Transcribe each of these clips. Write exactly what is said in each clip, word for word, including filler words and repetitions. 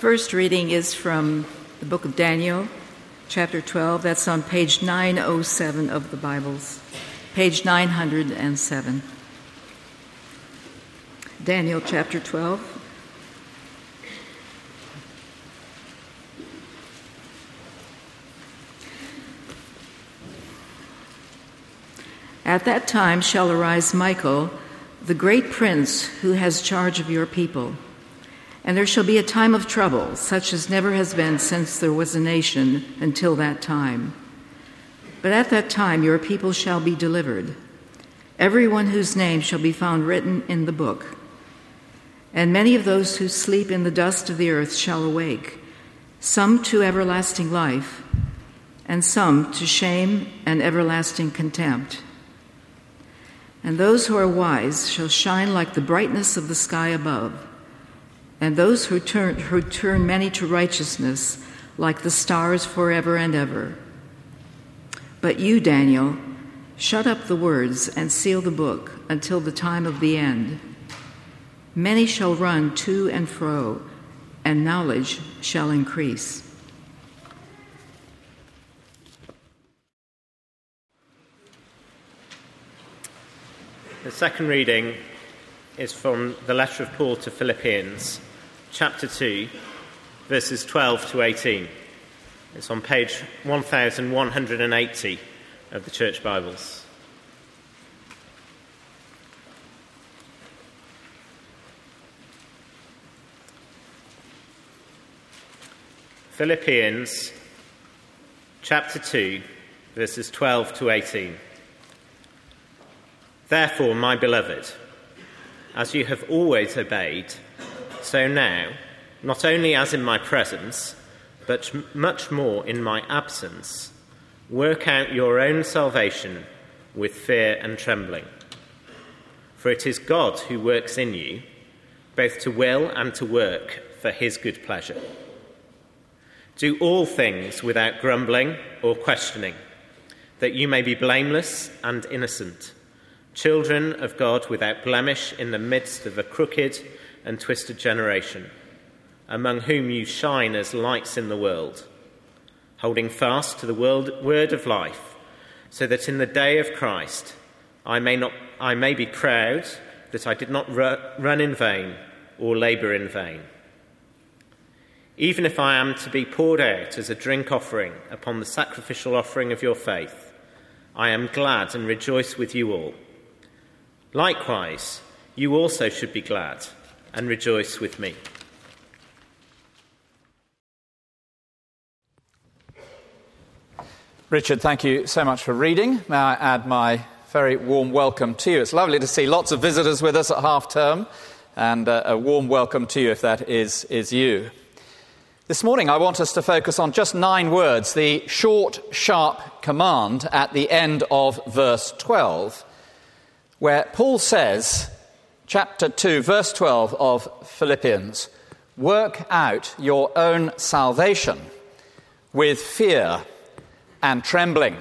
First reading is from the book of Daniel, chapter twelve. That's on page nine oh seven of the Bibles, page nine hundred seven. Daniel chapter twelve. At that time shall arise Michael, the great prince who has charge of your people. And there shall be a time of trouble, such as never has been since there was a nation until that time. But at that time your people shall be delivered, everyone whose name shall be found written in the book. And many of those who sleep in the dust of the earth shall awake, some to everlasting life, and some to shame and everlasting contempt. And those who are wise shall shine like the brightness of the sky above, and those who turn, who turn many to righteousness like the stars forever and ever. But you, Daniel, shut up the words and seal the book until the time of the end. Many shall run to and fro, and knowledge shall increase. The second reading is from the letter of Paul to Philippians, chapter two, verses twelve to eighteen. It's on page one thousand one hundred eighty of the Church Bibles. Philippians, chapter two, verses twelve to eighteen. Therefore, my beloved, as you have always obeyed, so now, not only as in my presence, but much more in my absence, work out your own salvation with fear and trembling. For it is God who works in you, both to will and to work for his good pleasure. Do all things without grumbling or questioning, that you may be blameless and innocent, children of God without blemish in the midst of a crooked and twisted generation, among whom you shine as lights in the world, holding fast to the word of life, so that in the day of Christ I may not, I may be proud that I did not run in vain or labour in vain. Even if I am to be poured out as a drink offering upon the sacrificial offering of your faith, I am glad and rejoice with you all. Likewise, you also should be glad and rejoice with me. Richard, thank you so much for reading. May I add my very warm welcome to you. It's lovely to see lots of visitors with us at half-term, and uh, a warm welcome to you if that is, is you. This morning I want us to focus on just nine words, the short, sharp command at the end of verse twelve, where Paul says, chapter two, verse twelve of Philippians, work out your own salvation with fear and trembling.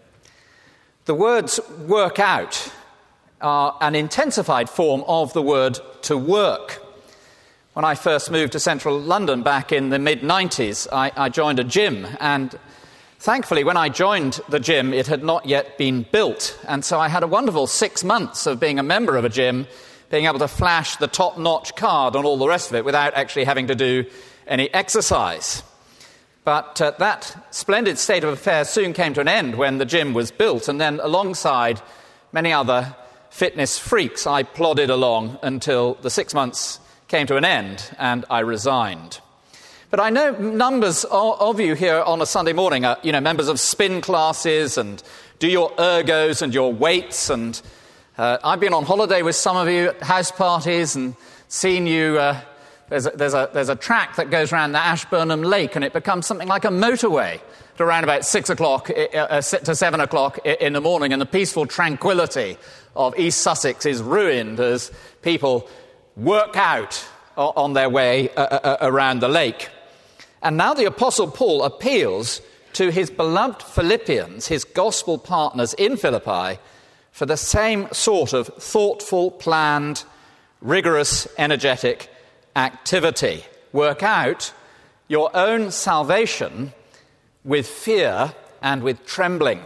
The words work out are an intensified form of the word to work. When I first moved to central London back in the mid nineties, I, I joined a gym, and thankfully, when I joined the gym, it had not yet been built, and so I had a wonderful six months of being a member of a gym, being able to flash the top-notch card and all the rest of it without actually having to do any exercise. But uh, that splendid state of affairs soon came to an end when the gym was built, and then alongside many other fitness freaks, I plodded along until the six months came to an end and I resigned. But I know numbers of you here on a Sunday morning are, you know, members of spin classes and do your ergos and your weights. And uh, I've been on holiday with some of you at house parties and seen you. Uh, there's, a, there's, a, there's a track that goes around the Ashburnham Lake, and it becomes something like a motorway at around about six o'clock uh, to seven o'clock in the morning, and the peaceful tranquility of East Sussex is ruined as people work out on their way uh, uh, around the lake. And now the Apostle Paul appeals to his beloved Philippians, his gospel partners in Philippi, for the same sort of thoughtful, planned, rigorous, energetic activity. Work out your own salvation with fear and with trembling.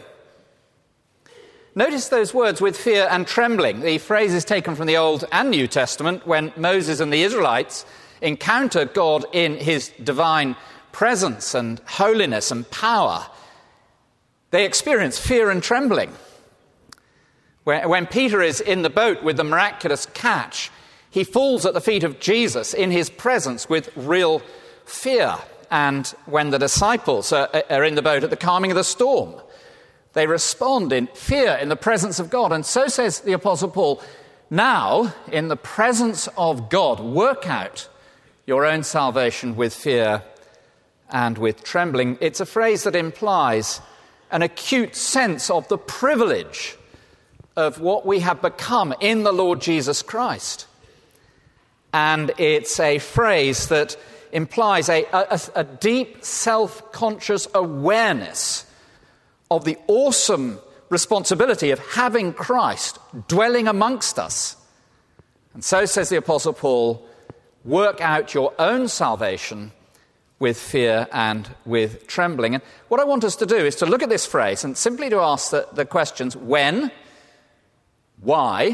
Notice those words, with fear and trembling. The phrase is taken from the Old and New Testament when Moses and the Israelites encounter God in his divine presence and holiness and power. They experience fear and trembling. When Peter is in the boat with the miraculous catch, he falls at the feet of Jesus in his presence with real fear. And when the disciples are, are in the boat at the calming of the storm, they respond in fear in the presence of God. And so says the Apostle Paul, now, in the presence of God, work out your own salvation with fear and with trembling. It's a phrase that implies an acute sense of the privilege of what we have become in the Lord Jesus Christ. And it's a phrase that implies a, a, a deep self-conscious awareness of the awesome responsibility of having Christ dwelling amongst us. And so says the Apostle Paul, work out your own salvation with fear and with trembling. And what I want us to do is to look at this phrase and simply to ask the, the questions, when, why,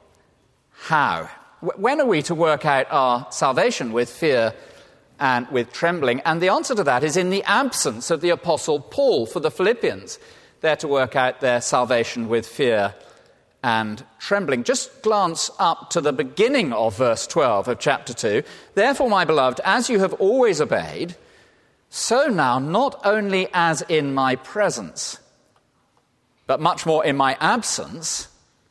how? When are we to work out our salvation with fear and with trembling? And the answer to that is in the absence of the Apostle Paul for the Philippians. They're to work out their salvation with fear and trembling. Just glance up to the beginning of verse twelve of chapter two. Therefore, my beloved, as you have always obeyed, so now, not only as in my presence, but much more in my absence,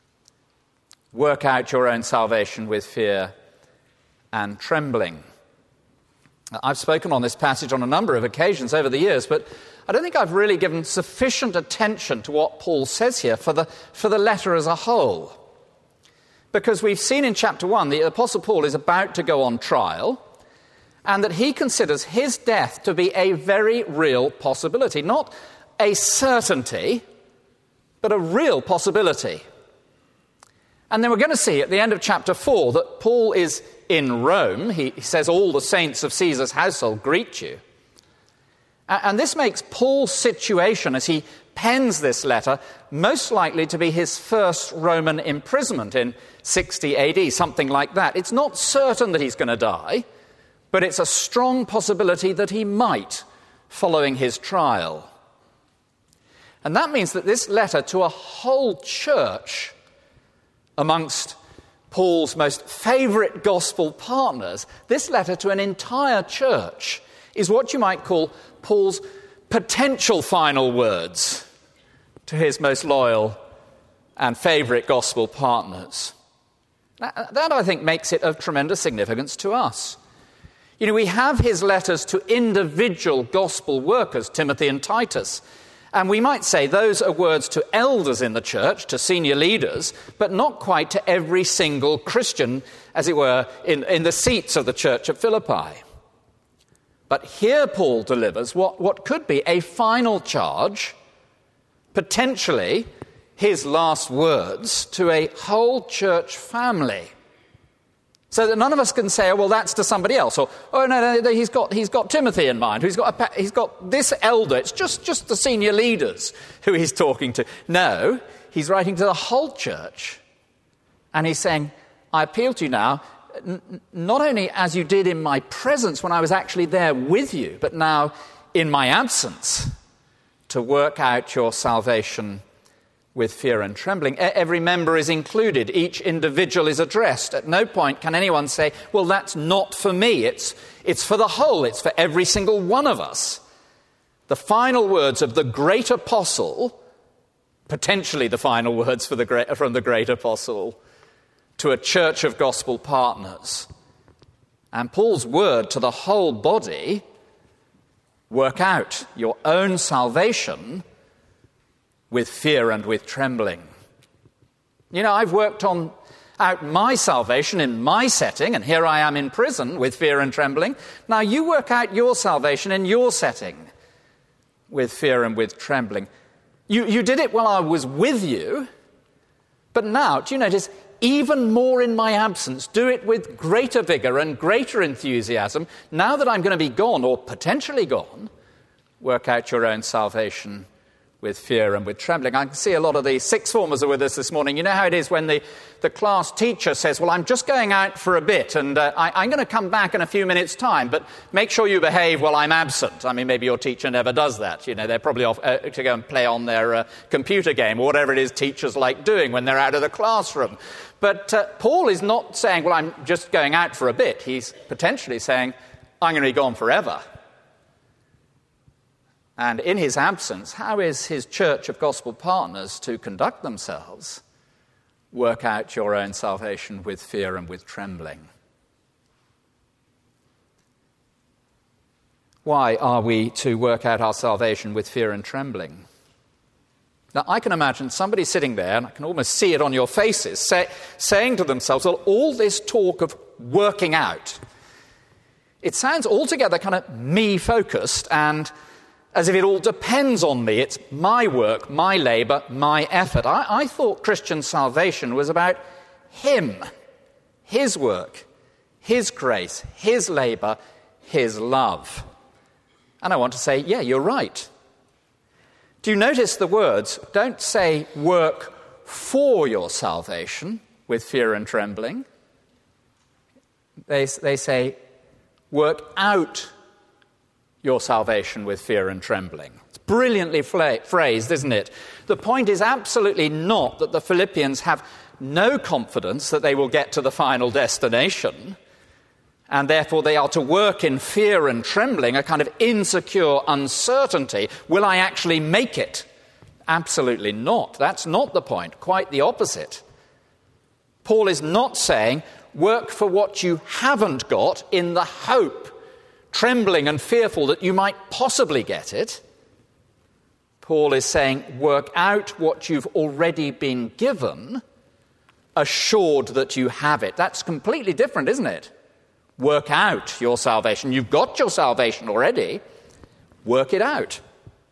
work out your own salvation with fear and trembling. I've spoken on this passage on a number of occasions over the years, but I don't think I've really given sufficient attention to what Paul says here for the, for the letter as a whole. Because we've seen in chapter one the Apostle Paul is about to go on trial, and that he considers his death to be a very real possibility. Not a certainty, but a real possibility. And then we're going to see at the end of chapter four that Paul is in Rome. He, he says, all the saints of Caesar's household greet you. And this makes Paul's situation as he pens this letter most likely to be his first Roman imprisonment in sixty A D, something like that. It's not certain that he's going to die, but it's a strong possibility that he might following his trial. And that means that this letter to a whole church amongst Paul's most favourite gospel partners, this letter to an entire church is what you might call Paul's potential final words to his most loyal and favourite gospel partners. That, that, I think, makes it of tremendous significance to us. You know, we have his letters to individual gospel workers, Timothy and Titus, and we might say those are words to elders in the church, to senior leaders, but not quite to every single Christian, as it were, in, in the seats of the church at Philippi. But here Paul delivers what, what could be a final charge, potentially his last words, to a whole church family. So that none of us can say, oh, well, that's to somebody else. Or, oh, no, no, no he's got he's got Timothy in mind. He's got, a, he's got this elder. It's just, just the senior leaders who he's talking to. No, he's writing to the whole church. And he's saying, I appeal to you now, n- not only as you did in my presence when I was actually there with you, but now in my absence, to work out your salvation with fear and trembling. Every member is included. Each individual is addressed. At no point can anyone say, well, that's not for me. It's, it's for the whole. It's for every single one of us. The final words of the great apostle, potentially the final words for the great, from the great apostle, to a church of gospel partners. And Paul's word to the whole body, work out your own salvation with fear and with trembling. You know, I've worked on out my salvation in my setting, and here I am in prison with fear and trembling. Now you work out your salvation in your setting with fear and with trembling. You, you did it while I was with you, but now, do you notice, even more in my absence. Do it with greater vigor and greater enthusiasm. Now that I'm going to be gone, or potentially gone, work out your own salvation with fear and with trembling. I can see a lot of the sixth formers are with us this morning. You know how it is when the, the class teacher says, well, I'm just going out for a bit and uh, I, I'm going to come back in a few minutes' time, but make sure you behave while I'm absent. I mean, maybe your teacher never does that. You know, they're probably off uh, to go and play on their uh, computer game or whatever it is teachers like doing when they're out of the classroom. But uh, Paul is not saying, well, I'm just going out for a bit. He's potentially saying, I'm going to be gone forever. And in his absence, how is his church of gospel partners to conduct themselves? Work out your own salvation with fear and with trembling. Why are we to work out our salvation with fear and trembling? Now, I can imagine somebody sitting there, and I can almost see it on your faces, say, saying to themselves, well, all this talk of working out, it sounds altogether kind of me-focused and as if it all depends on me. It's my work, my labour, my effort. I, I thought Christian salvation was about him, his work, his grace, his labour, his love. And I want to say, yeah, you're right. Do you notice the words? Don't say work for your salvation with fear and trembling. They, they say work out your salvation with fear and trembling. It's brilliantly fla- phrased, isn't it? The point is absolutely not that the Philippians have no confidence that they will get to the final destination, and therefore they are to work in fear and trembling, a kind of insecure uncertainty. Will I actually make it? Absolutely not. That's not the point. Quite the opposite. Paul is not saying work for what you haven't got in the hope, trembling and fearful that you might possibly get it. Paul is saying, work out what you've already been given, assured that you have it. That's completely different, isn't it? Work out your salvation. You've got your salvation already. Work it out.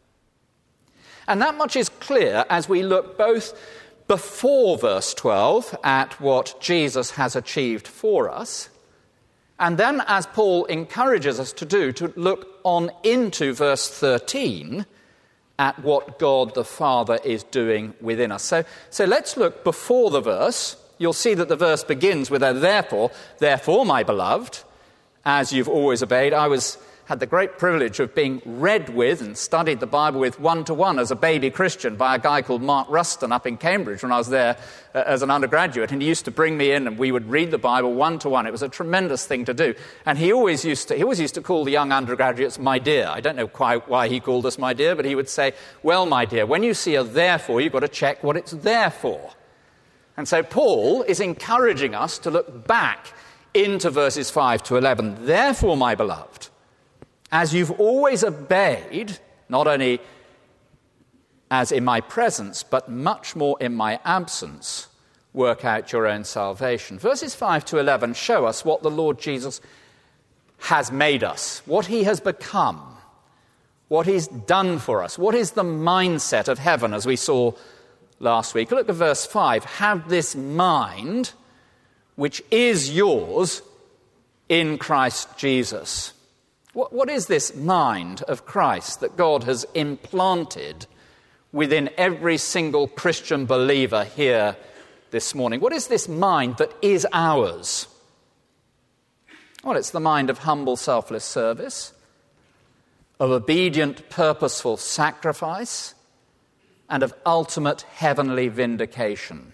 And that much is clear as we look both before verse twelve at what Jesus has achieved for us, and then, as Paul encourages us to do, to look on into verse thirteen at what God the Father is doing within us. So, so let's look before the verse. You'll see that the verse begins with a therefore. Therefore, my beloved, as you've always obeyed. I was had the great privilege of being read with and studied the Bible with one-to-one as a baby Christian by a guy called Mark Ruston up in Cambridge when I was there uh, as an undergraduate. And he used to bring me in and we would read the Bible one-to-one. It was a tremendous thing to do. And he always used to, he always used to call the young undergraduates my dear. I don't know quite why he called us my dear, but he would say, well, my dear, when you see a therefore, you've got to check what it's there for. And so Paul is encouraging us to look back into verses five to eleven. Therefore, my beloved, as you've always obeyed, not only as in my presence, but much more in my absence, work out your own salvation. Verses five to eleven show us what the Lord Jesus has made us, what he has become, what he's done for us, what is the mindset of heaven, as we saw last week. Look at verse five. Have this mind which is yours in Christ Jesus. What, what is this mind of Christ that God has implanted within every single Christian believer here this morning? What is this mind that is ours? Well, it's the mind of humble, selfless service, of obedient, purposeful sacrifice, and of ultimate heavenly vindication.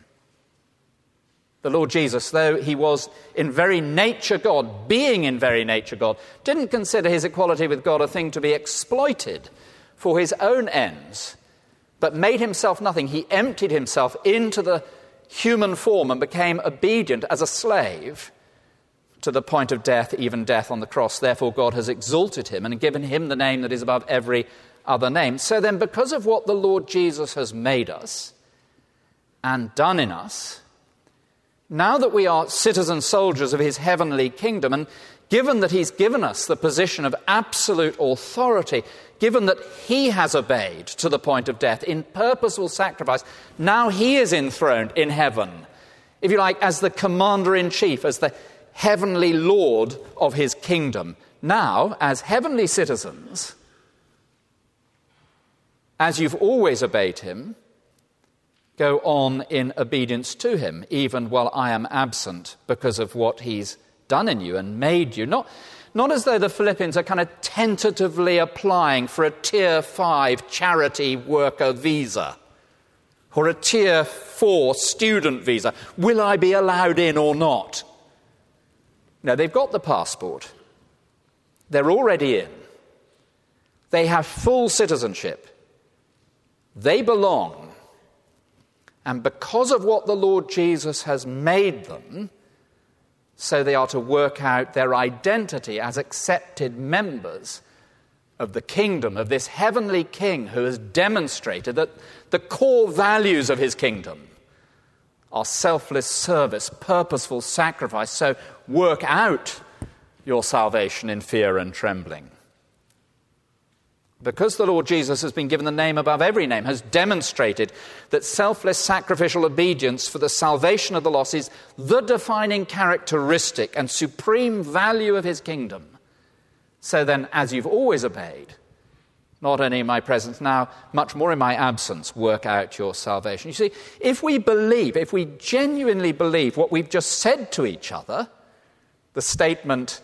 The Lord Jesus, though he was in very nature God, being in very nature God, didn't consider his equality with God a thing to be exploited for his own ends, but made himself nothing. He emptied himself into the human form and became obedient as a slave to the point of death, even death on the cross. Therefore, God has exalted him and given him the name that is above every other name. So then, because of what the Lord Jesus has made us and done in us, now that we are citizen soldiers of his heavenly kingdom, and given that he's given us the position of absolute authority, given that he has obeyed to the point of death in purposeful sacrifice, now he is enthroned in heaven if you like, as the commander-in-chief, as the heavenly lord of his kingdom. Now, as heavenly citizens, as you've always obeyed him, go on in obedience to him, even while I am absent, because of what he's done in you and made you. Not, not as though the Philippians are kind of tentatively applying for a tier five charity worker visa or a tier four student visa. Will I be allowed in or not? No, they've got the passport. They're already in. They have full citizenship. They belong. And because of what the Lord Jesus has made them, so they are to work out their identity as accepted members of the kingdom of this heavenly king who has demonstrated that the core values of his kingdom are selfless service, purposeful sacrifice. So work out your salvation in fear and trembling. Because the Lord Jesus has been given the name above every name, has demonstrated that selfless sacrificial obedience for the salvation of the lost is the defining characteristic and supreme value of his kingdom. So then, as you've always obeyed, not only in my presence now, much more in my absence, work out your salvation. You see, if we believe, if we genuinely believe what we've just said to each other, the statement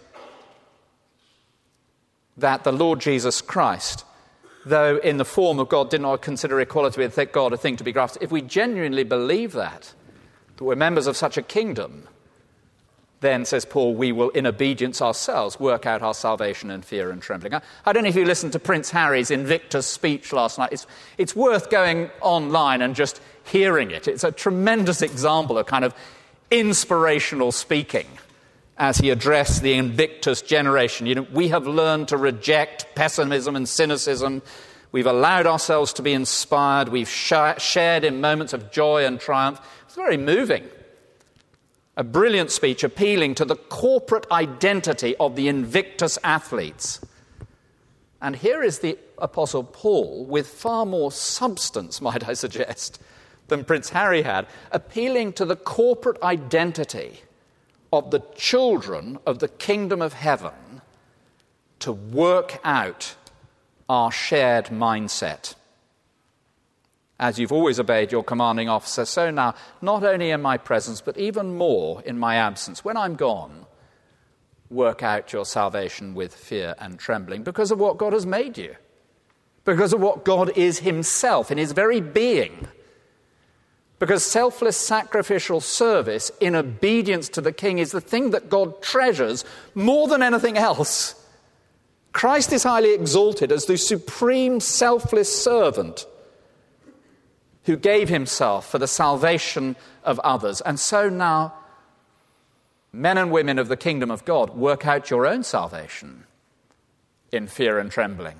that the Lord Jesus Christ, though in the form of God, did not consider equality with God a thing to be grasped, if we genuinely believe that, that we're members of such a kingdom, then, says Paul, we will, in obedience ourselves, work out our salvation in fear and trembling. I, I don't know if you listened to Prince Harry's Invictus speech last night. It's, it's worth going online and just hearing it. It's a tremendous example of kind of inspirational speaking as he addressed the Invictus generation. You know, we have learned to reject pessimism and cynicism. We've allowed ourselves to be inspired. We've sh- shared in moments of joy and triumph. It's very moving. A brilliant speech appealing to the corporate identity of the Invictus athletes. And here is the Apostle Paul, with far more substance, might I suggest, than Prince Harry had, appealing to the corporate identity of the children of the kingdom of heaven to work out our shared mindset. As you've always obeyed your commanding officer, so now, not only in my presence, but even more in my absence, when I'm gone, work out your salvation with fear and trembling because of what God has made you, because of what God is himself in his very being. Because selfless sacrificial service in obedience to the king is the thing that God treasures more than anything else. Christ is highly exalted as the supreme selfless servant who gave himself for the salvation of others. And so now, men and women of the kingdom of God, work out your own salvation in fear and trembling.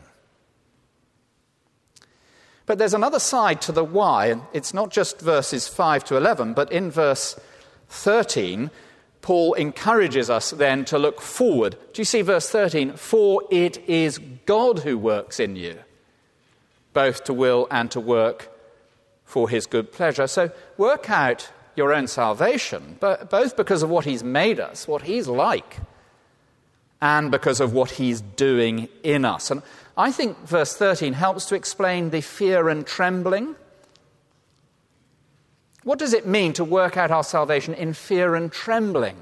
But there's another side to the why, and it's not just verses five to eleven, but in verse thirteen, Paul encourages us then to look forward. Do you see verse thirteen? For it is God who works in you, both to will and to work for his good pleasure. So work out your own salvation, but both because of what he's made us, what he's like, and because of what he's doing in us. And I think verse thirteen helps to explain the fear and trembling. What does it mean to work out our salvation in fear and trembling?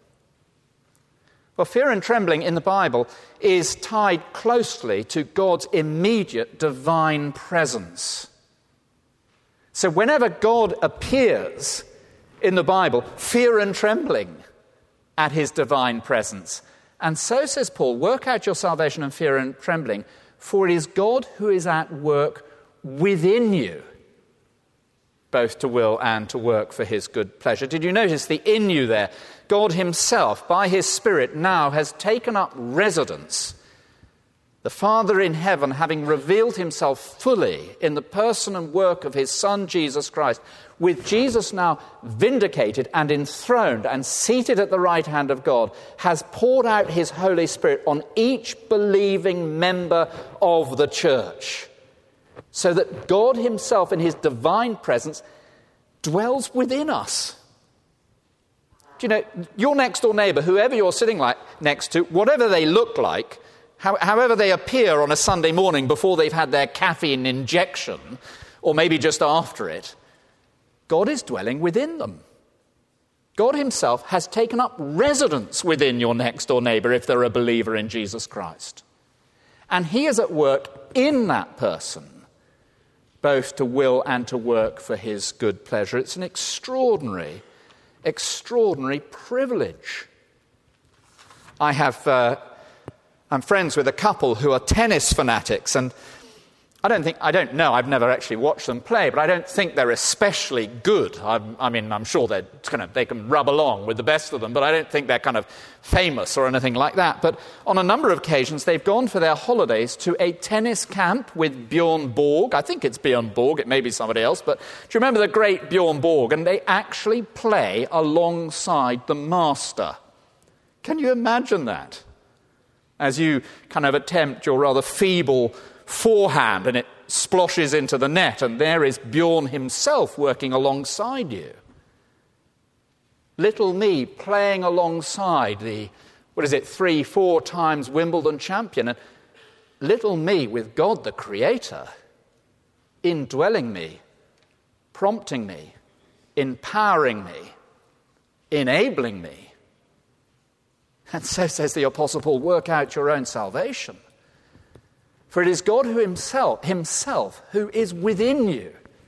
Well, fear and trembling in the Bible is tied closely to God's immediate divine presence. So whenever God appears in the Bible, fear and trembling at his divine presence. And so, says Paul, work out your salvation in fear and trembling, for it is God who is at work within you, both to will and to work for his good pleasure. Did you notice the in you there? God himself, by his Spirit, now has taken up residence. The Father in heaven, having revealed himself fully in the person and work of his Son, Jesus Christ, with Jesus now vindicated and enthroned and seated at the right hand of God, has poured out his Holy Spirit on each believing member of the church, so that God himself in his divine presence dwells within us. Do you know, your next-door neighbour, whoever you're sitting like next to, whatever they look like, how, however they appear on a Sunday morning before they've had their caffeine injection, or maybe just after it, God is dwelling within them. God himself has taken up residence within your next-door neighbour if they're a believer in Jesus Christ. And he is at work in that person, both to will and to work for his good pleasure. It's an extraordinary, extraordinary privilege. I have, uh, I'm friends with a couple who are tennis fanatics, and I don't think, I don't know, I've never actually watched them play, but I don't think they're especially good. I, I mean, I'm sure they're kind of, they can rub along with the best of them, but I don't think they're kind of famous or anything like that. But on a number of occasions, they've gone for their holidays to a tennis camp with Bjorn Borg. I think it's Bjorn Borg, it may be somebody else, but do you remember the great Bjorn Borg? And they actually play alongside the master. Can you imagine that? As you kind of attempt your rather feeble forehand and it splashes into the net, and there is Bjorn himself working alongside you. Little me playing alongside the, what is it, three, four times Wimbledon champion, and little me with God the Creator indwelling me, prompting me, empowering me, enabling me. And so says the Apostle Paul, work out your own salvation. For it is God who himself, himself, who is within you,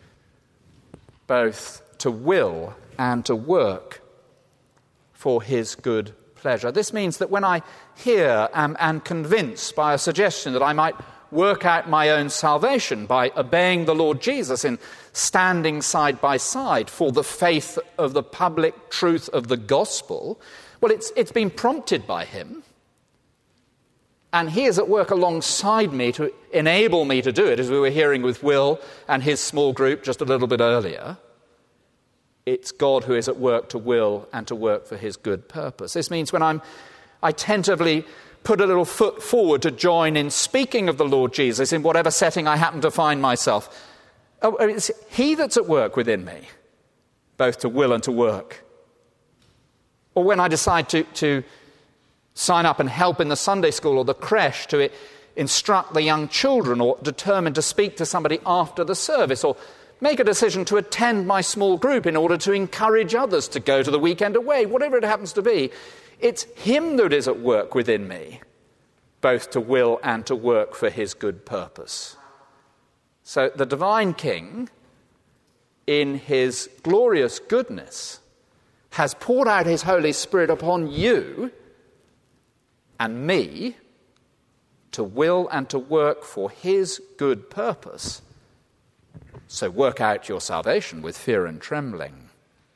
both to will and to work for his good pleasure. This means that when I hear and am convinced by a suggestion that I might work out my own salvation by obeying the Lord Jesus in standing side by side for the faith of the public truth of the gospel, well, it's, it's been prompted by him. And he is at work alongside me to enable me to do it, as we were hearing with Will and his small group just a little bit earlier. It's God who is at work to will and to work for his good purpose. This means when I'm, I tentatively put a little foot forward to join in speaking of the Lord Jesus in whatever setting I happen to find myself, oh, it's he that's at work within me, both to will and to work. Or when I decide to... to sign up and help in the Sunday school or the creche to instruct the young children, or determine to speak to somebody after the service, or make a decision to attend my small group in order to encourage others to go to the weekend away, whatever it happens to be, it's him that is at work within me, both to will and to work for his good purpose. So the divine King, in his glorious goodness, has poured out his Holy Spirit upon you and me to will and to work for his good purpose. So work out your salvation with fear and trembling.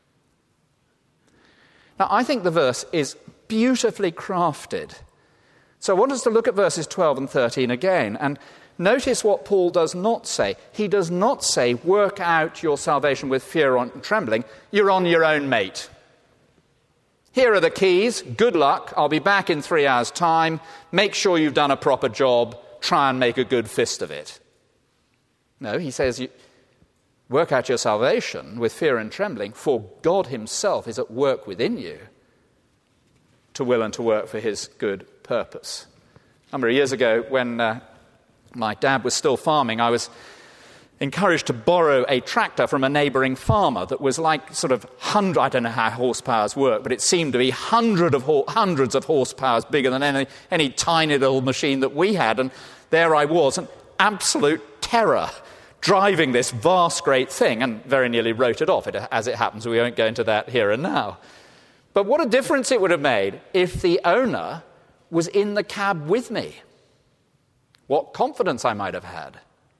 Now, I think the verse is beautifully crafted. So I want us to look at verses twelve and thirteen again, and notice what Paul does not say. He does not say, work out your salvation with fear and trembling. You're on your own, mate. Here are the keys. Good luck. I'll be back in three hours' time. Make sure you've done a proper job. Try and make a good fist of it. No, he says, you work out your salvation with fear and trembling, for God himself is at work within you to will and to work for his good purpose. A number of years ago, when uh, my dad was still farming, I was encouraged to borrow a tractor from a neighbouring farmer that was like sort of hundred, I don't know how horsepowers work, but it seemed to be hundred of ho- hundreds of horsepowers bigger than any, any tiny little machine that we had. And there I was, an absolute terror, driving this vast great thing, and very nearly wrote it off. It, as it happens, we won't go into that here and now. But what a difference it would have made if the owner was in the cab with me. What confidence I might have had.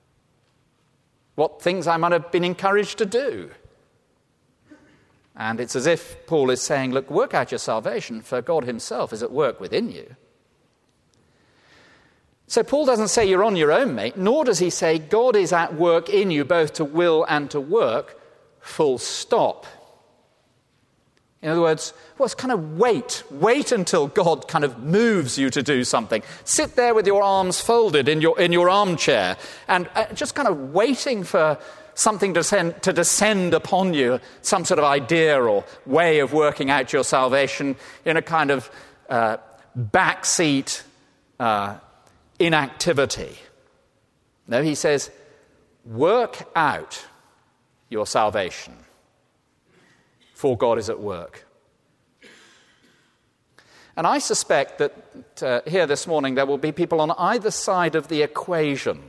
What things I might have been encouraged to do. And it's as if Paul is saying, look, work out your salvation, for God himself is at work within you. So Paul doesn't say you're on your own, mate, nor does he say God is at work in you both to will and to work, full stop. In other words, well, it's kind of wait. Wait until God kind of moves you to do something. Sit there with your arms folded in your in your armchair and uh, just kind of waiting for, something to descend, to descend upon you, some sort of idea or way of working out your salvation in a kind of uh, backseat uh, inactivity. No, he says, work out your salvation, for God is at work. And I suspect that uh, here this morning there will be people on either side of the equation.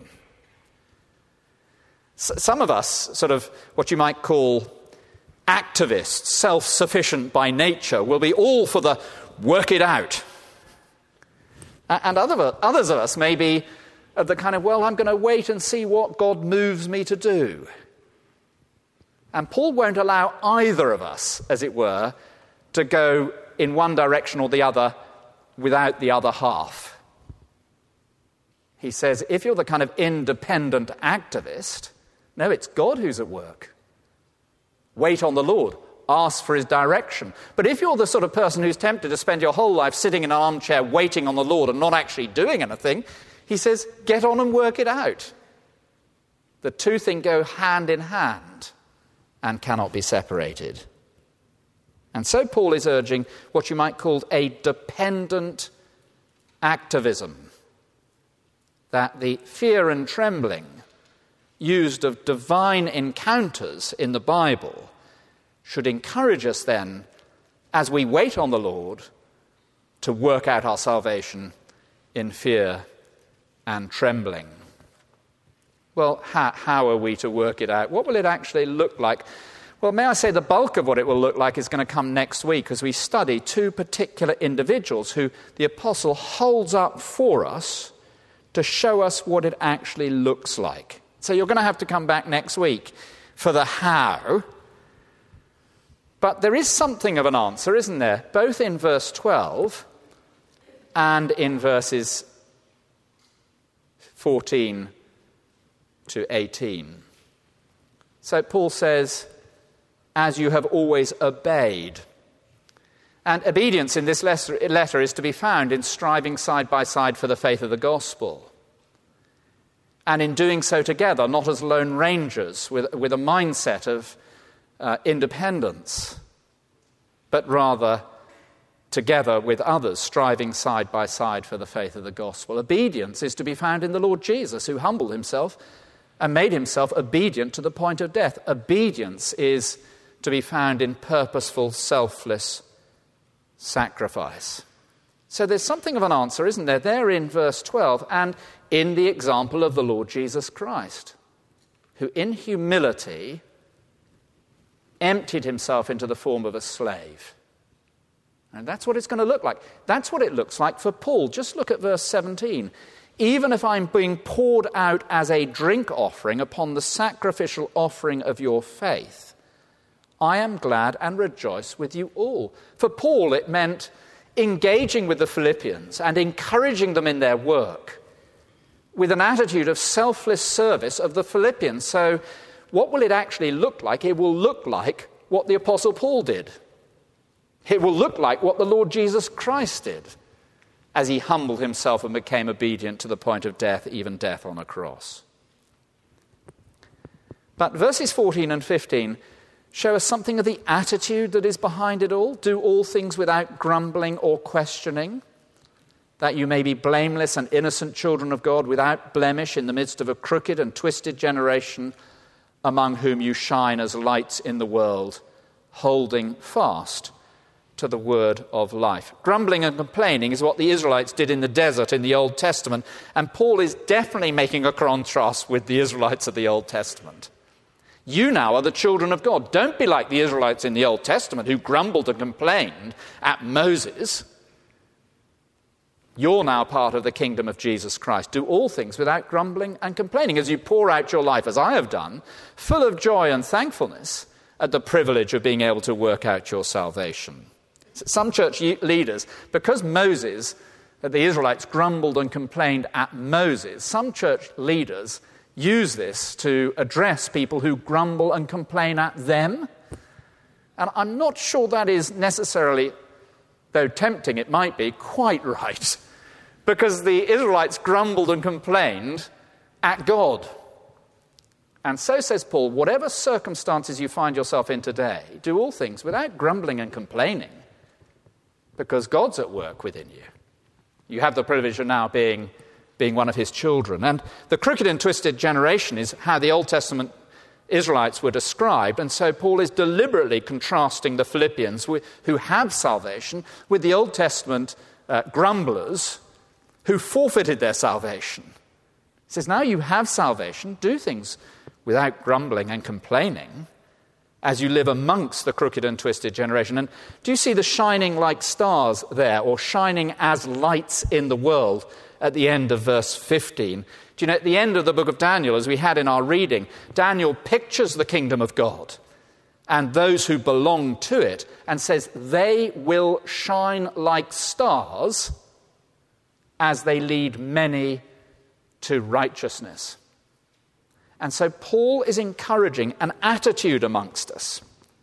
S- some of us, sort of what you might call activists, self-sufficient by nature, will be all for the work it out. And other, others of us may be of the kind of, well, I'm going to wait and see what God moves me to do. And Paul won't allow either of us, as it were, to go in one direction or the other without the other half. He says, if you're the kind of independent activist, no, it's God who's at work. Wait on the Lord. Ask for his direction. But if you're the sort of person who's tempted to spend your whole life sitting in an armchair waiting on the Lord and not actually doing anything, he says, get on and work it out. The two things go hand in hand and cannot be separated. And so Paul is urging what you might call a dependent activism, that the fear and trembling used of divine encounters in the Bible should encourage us then, as we wait on the Lord, to work out our salvation in fear and trembling. Well, how, how are we to work it out? What will it actually look like? Well, may I say the bulk of what it will look like is going to come next week as we study two particular individuals who the apostle holds up for us to show us what it actually looks like. So you're going to have to come back next week for the how. But there is something of an answer, isn't there? Both in verse twelve and in verses fourteen to eighteen. So Paul says, as you have always obeyed. And obedience in this letter is to be found in striving side by side for the faith of the gospel. And in doing so together, not as lone rangers with, with a mindset of uh, independence, but rather together with others, striving side by side for the faith of the gospel. Obedience is to be found in the Lord Jesus, who humbled himself and made himself obedient to the point of death. Obedience is to be found in purposeful, selfless sacrifice. So there's something of an answer, isn't there, there in verse twelve and in the example of the Lord Jesus Christ, who in humility emptied himself into the form of a slave. And that's what it's going to look like. That's what it looks like for Paul. Just look at verse seventeen. Even if I'm being poured out as a drink offering upon the sacrificial offering of your faith, I am glad and rejoice with you all. For Paul, it meant engaging with the Philippians and encouraging them in their work with an attitude of selfless service of the Philippians. So what will it actually look like? It will look like what the Apostle Paul did. It will look like what the Lord Jesus Christ did as he humbled himself and became obedient to the point of death, even death on a cross. But verses fourteen and fifteen show us something of the attitude that is behind it all. Do all things without grumbling or questioning, that you may be blameless and innocent children of God, without blemish in the midst of a crooked and twisted generation, among whom you shine as lights in the world, holding fast to the word of life. Grumbling and complaining is what the Israelites did in the desert in the Old Testament, and Paul is definitely making a contrast with the Israelites of the Old Testament. You now are the children of God. Don't be like the Israelites in the Old Testament who grumbled and complained at Moses. You're now part of the kingdom of Jesus Christ. Do all things without grumbling and complaining as you pour out your life, as I have done, full of joy and thankfulness at the privilege of being able to work out your salvation. Some church leaders, because Moses, the Israelites grumbled and complained at Moses, some church leaders use this to address people who grumble and complain at them. And I'm not sure that is necessarily, though tempting it might be, quite right. Because the Israelites grumbled and complained at God. And so, says Paul, whatever circumstances you find yourself in today, do all things without grumbling and complaining, because God's at work within you. You have the privilege of now being, being one of his children. And the crooked and twisted generation is how the Old Testament Israelites were described. And so Paul is deliberately contrasting the Philippians who have salvation with the Old Testament uh, grumblers who forfeited their salvation. He says, now you have salvation, do things without grumbling and complaining as you live amongst the crooked and twisted generation. And do you see the shining like stars there, or shining as lights in the world at the end of verse fifteen? Do you know, at the end of the book of Daniel, as we had in our reading, Daniel pictures the kingdom of God and those who belong to it and says they will shine like stars as they lead many to righteousness. And so Paul is encouraging an attitude amongst us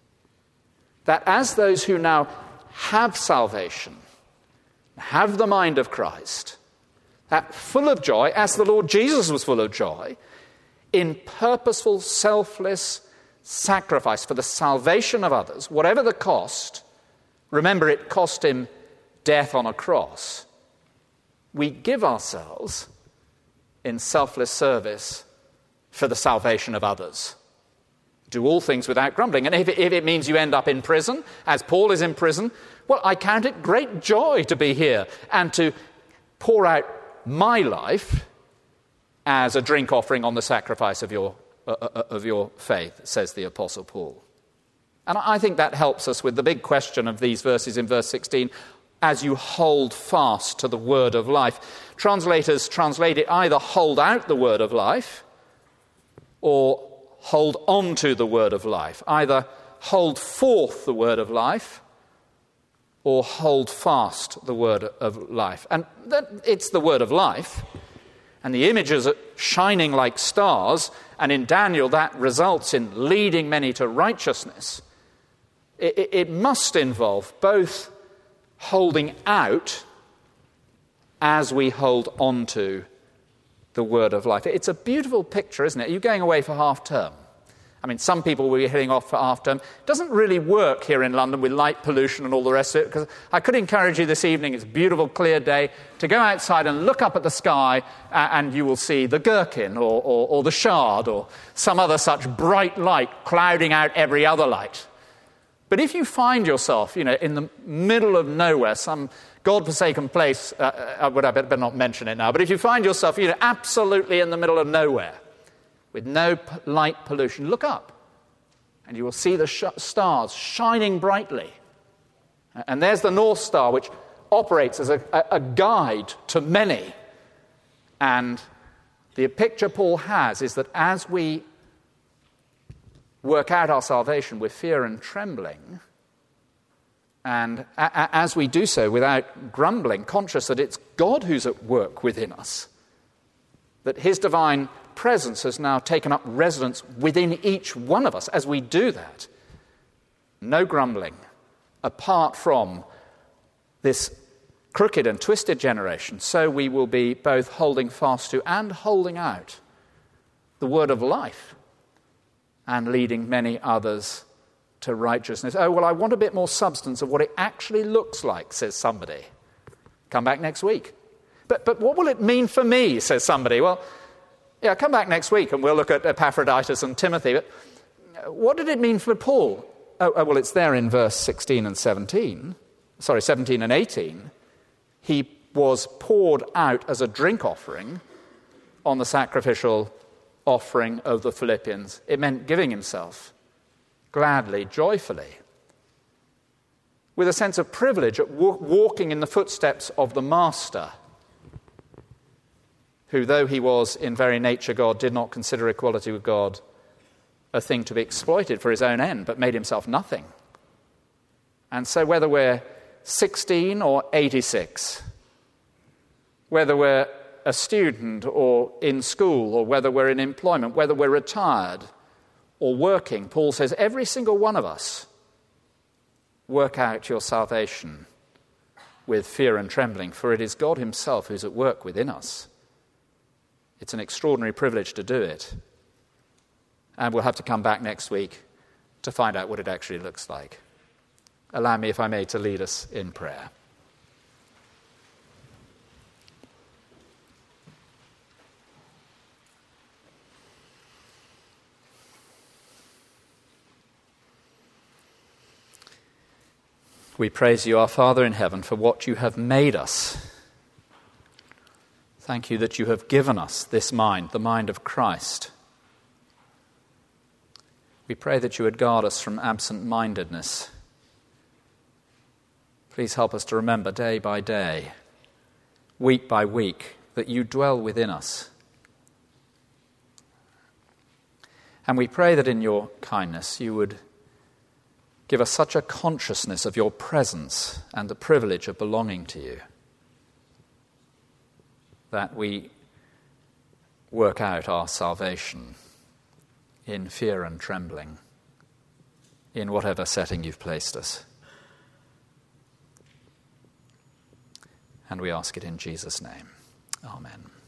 that as those who now have salvation, have the mind of Christ, that full of joy, as the Lord Jesus was full of joy, in purposeful, selfless sacrifice for the salvation of others, whatever the cost. Remember, it cost him death on a cross. We give ourselves in selfless service for the salvation of others. Do all things without grumbling. And if it, if it means you end up in prison, as Paul is in prison, well, I count it great joy to be here and to pour out my life as a drink offering on the sacrifice of your, uh, uh, of your faith, says the Apostle Paul. And I think that helps us with the big question of these verses in verse sixteen, as you hold fast to the word of life. Translators translate it either hold out the word of life or hold on to the word of life. Either hold forth the word of life or hold fast the word of life. And that, it's the word of life. And the images are shining like stars. And in Daniel, that results in leading many to righteousness. It, it, it must involve both holding out as we hold on to the word of life. It's a beautiful picture, isn't it? Are you going away for half term? I mean, some people will be heading off for half term. It doesn't really work here in London with light pollution and all the rest of it, because I could encourage you this evening, it's a beautiful, clear day, to go outside and look up at the sky, uh, and you will see the Gherkin or, or, or the Shard or some other such bright light clouding out every other light. But if you find yourself, you know, in the middle of nowhere, some God-forsaken place, uh, I would I better not mention it now, but if you find yourself, you know, absolutely in the middle of nowhere, with no p- light pollution, look up, and you will see the sh- stars shining brightly. And there's the North Star, which operates as a, a, a guide to many. And the picture Paul has is that as we work out our salvation with fear and trembling, and a- a- as we do so without grumbling, conscious that it's God who's at work within us, that his divine presence has now taken up residence within each one of us. As we do that, no grumbling, apart from this crooked and twisted generation, so we will be both holding fast to and holding out the word of life and leading many others to righteousness. Oh, well, I want a bit more substance of what it actually looks like, says somebody. Come back next week. But, but what will it mean for me, says somebody. Well, yeah, come back next week and we'll look at Epaphroditus and Timothy. But what did it mean for Paul? Oh, oh, well, it's there in verse sixteen and seventeen. Sorry, seventeen and eighteen. He was poured out as a drink offering on the sacrificial offering of the Philippians. It meant giving himself gladly, joyfully, with a sense of privilege at w- walking in the footsteps of the Master, who, though he was in very nature God, did not consider equality with God a thing to be exploited for his own end, but made himself nothing. And so whether we're sixteen or eighty-six, whether we're a student or in school, or whether we're in employment, whether we're retired or working, Paul says, every single one of us, work out your salvation with fear and trembling, for it is God himself who's at work within us. It's an extraordinary privilege to do it. and we'll have to come back next week to find out what it actually looks like. Allow me, if I may, to lead us in prayer. We praise you, our Father in heaven, for what you have made us. Thank you that you have given us this mind, the mind of Christ. We pray that you would guard us from absent-mindedness. Please help us to remember day by day, week by week, that you dwell within us. And we pray that in your kindness you would give us such a consciousness of your presence and the privilege of belonging to you that we work out our salvation in fear and trembling, in whatever setting you've placed us. And we ask it in Jesus' name. Amen.